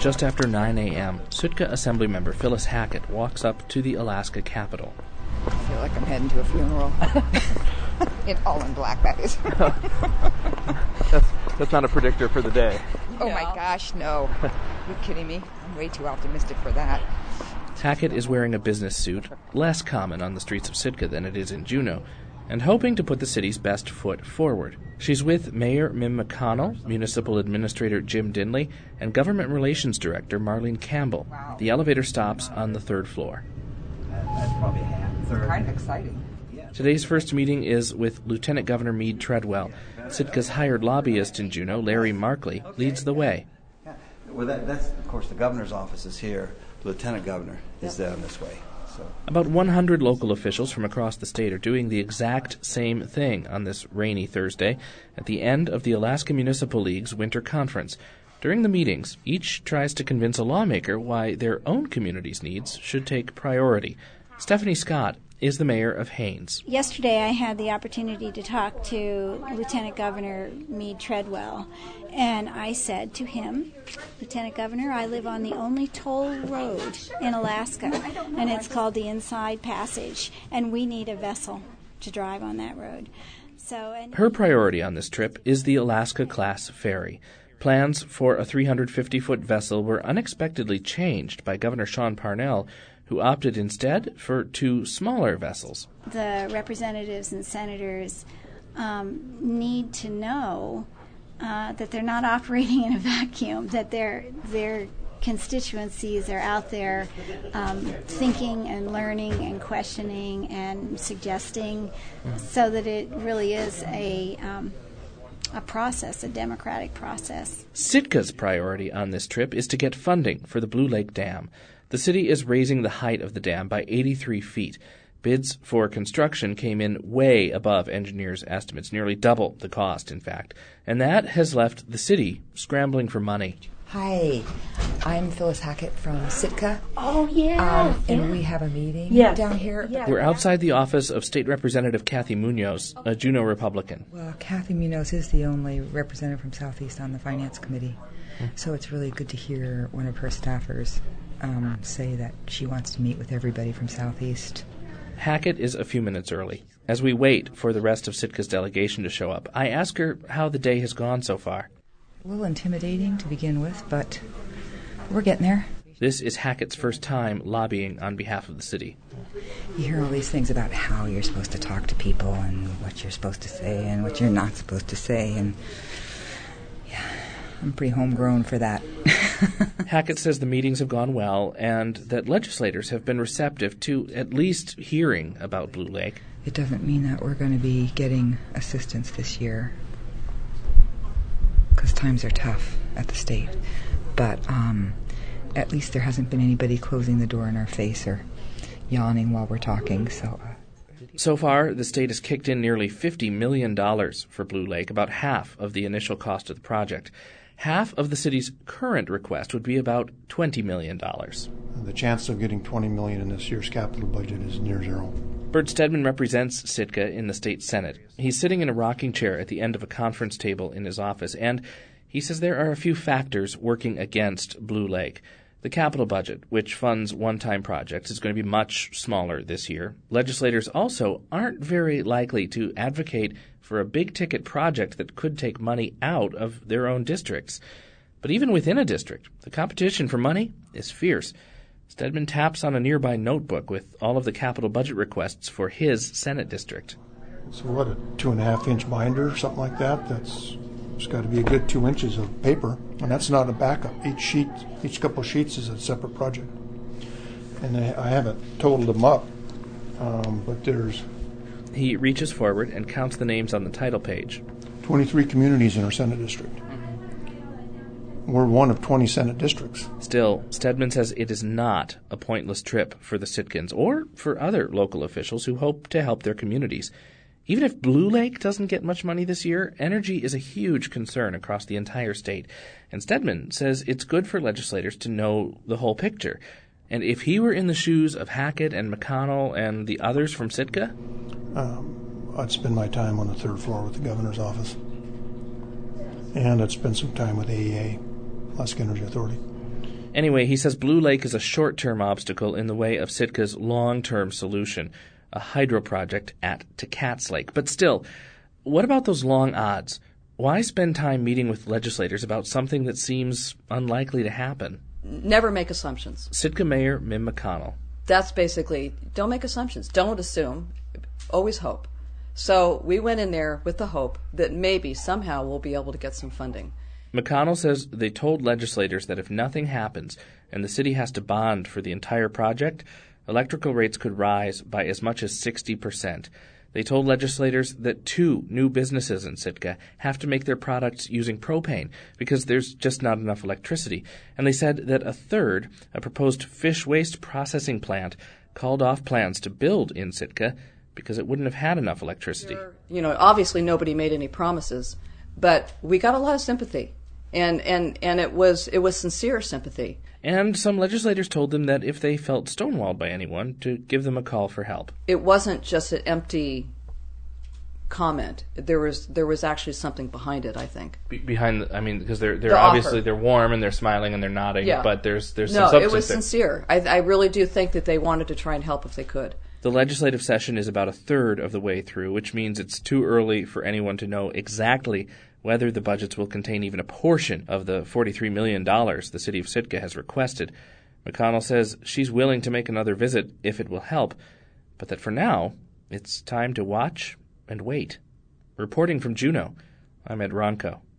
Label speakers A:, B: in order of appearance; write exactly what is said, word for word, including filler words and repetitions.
A: Just after nine a.m., Sitka Assemblymember Phyllis Hackett walks up to the Alaska Capitol.
B: I feel like I'm heading to a funeral. In all in black, that is.
C: that's, that's not a predictor for the day.
B: Oh, no. My gosh, no. Are you kidding me? I'm way too optimistic for that.
A: Hackett is wearing a business suit, less common on the streets of Sitka than it is in Juneau, and hoping to put the city's best foot forward. She's with Mayor Mim McConnell, Municipal Administrator Jim Dinley, and Government Relations Director Marlene Campbell.
B: Wow.
A: The elevator stops on the third floor.
D: That's probably half, third.
B: Kind of exciting.
A: Today's first meeting is with Lieutenant Governor Meade Treadwell. Sitka's hired lobbyist in Juneau, Larry Markley, leads the way.
D: Yeah. Well, that, that's, of course, the governor's office is here. The lieutenant governor is down this way. So.
A: About one hundred local officials from across the state are doing the exact same thing on this rainy Thursday at the end of the Alaska Municipal League's winter conference. During the meetings, each tries to convince a lawmaker why their own community's needs should take priority. Stephanie Scott is the mayor of Haines.
E: Yesterday I had the opportunity to talk to Lieutenant Governor Meade Treadwell, and I said to him, Lieutenant Governor, I live on the only toll road in Alaska, and it's called the Inside Passage, and we need a vessel to drive on that road. So, and
A: her priority on this trip is the Alaska-class ferry. Plans for a three hundred fifty foot vessel were unexpectedly changed by Governor Sean Parnell, who opted instead for two smaller vessels.
E: The representatives and senators um, need to know uh, that they're not operating in a vacuum, that their their constituencies are out there um, thinking and learning and questioning and suggesting, mm-hmm. so that it really is a um, a process, a democratic process.
A: Sitka's priority on this trip is to get funding for the Blue Lake Dam. The city is raising the height of the dam by eighty-three feet. Bids for construction came in way above engineers' estimates, nearly double the cost, in fact. And that has left the city scrambling for money.
F: Hi, I'm Phyllis Hackett from Sitka.
G: Oh, yeah.
F: Um, and yeah. we have a meeting
G: yes.
F: down here.
G: Yeah.
A: We're outside the office of State Representative Kathy Munoz, a Juneau Republican.
F: Well, Kathy Munoz is the only representative from Southeast on the Finance Committee. Hmm. So it's really good to hear one of her staffers Um, say that she wants to meet with everybody from Southeast.
A: Hackett is a few minutes early. As we wait for the rest of Sitka's delegation to show up, I ask her how the day has gone so far.
F: A little intimidating to begin with, but we're getting there.
A: This is Hackett's first time lobbying on behalf of the city.
F: You hear all these things about how you're supposed to talk to people and what you're supposed to say and what you're not supposed to say, and yeah, I'm pretty homegrown for that.
A: Hackett says the meetings have gone well and that legislators have been receptive to at least hearing about Blue Lake.
F: It doesn't mean that we're going to be getting assistance this year because times are tough at the state. But um, at least there hasn't been anybody closing the door in our face or yawning while we're talking. So, uh,
A: so far, the state has kicked in nearly fifty million dollars for Blue Lake, about half of the initial cost of the project. Half of the city's current request would be about twenty million dollars.
H: The chance of getting twenty million dollars in this year's capital budget is near zero.
A: Bert Stedman represents Sitka in the state Senate. He's sitting in a rocking chair at the end of a conference table in his office, and he says there are a few factors working against Blue Lake. The capital budget, which funds one-time projects, is going to be much smaller this year. Legislators also aren't very likely to advocate for a big-ticket project that could take money out of their own districts. But even within a district, the competition for money is fierce. Stedman taps on a nearby notebook with all of the capital budget requests for his Senate district.
H: So what, a two-and-a-half-inch binder or something like that? That's It's got to be a good two inches of paper, and that's not a backup. Each sheet, each couple of sheets is a separate project. And I, I haven't totaled them up, um, but there's...
A: He reaches forward and counts the names on the title page.
H: twenty-three communities in our Senate district. We're one of twenty Senate districts.
A: Still, Stedman says it is not a pointless trip for the Sitkans or for other local officials who hope to help their communities. Even if Blue Lake doesn't get much money this year, energy is a huge concern across the entire state. And Stedman says it's good for legislators to know the whole picture. And if he were in the shoes of Hackett and McConnell and the others from Sitka?
H: Um, I'd spend my time on the third floor with the governor's office. And I'd spend some time with A E A, Alaska Energy Authority.
A: Anyway, he says Blue Lake is a short-term obstacle in the way of Sitka's long-term solution, a hydro project at Tecats Lake. But still, what about those long odds? Why spend time meeting with legislators about something that seems unlikely to happen?
G: Never make assumptions.
A: Sitka Mayor Mim McConnell.
G: That's basically, don't make assumptions. Don't assume. Always hope. So we went in there with the hope that maybe somehow we'll be able to get some funding.
A: McConnell says they told legislators that if nothing happens and the city has to bond for the entire project, electrical rates could rise by as much as sixty percent. They told legislators that two new businesses in Sitka have to make their products using propane because there's just not enough electricity. And they said that a third, a proposed fish waste processing plant, called off plans to build in Sitka because it wouldn't have had enough electricity.
G: You know, obviously nobody made any promises, but we got a lot of sympathy. And, and, and it was it was sincere sympathy.
A: And some legislators told them that if they felt stonewalled by anyone, to give them a call for help.
G: It wasn't just an empty comment. There was there was actually something behind it, I think.
A: Be- behind, the, I mean, because they're they're
G: The
A: obviously
G: offer.
A: they're warm and they're smiling and they're nodding,
G: Yeah.
A: but there's there's
G: no,
A: some substance
G: it was
A: there.
G: sincere. I, I really do think that they wanted to try and help if they could.
A: The legislative session is about a third of the way through, which means it's too early for anyone to know exactly whether the budgets will contain even a portion of the forty-three million dollars the city of Sitka has requested. McConnell says she's willing to make another visit if it will help, but that for now, it's time to watch and wait. Reporting from Juneau, I'm Ed Ronco.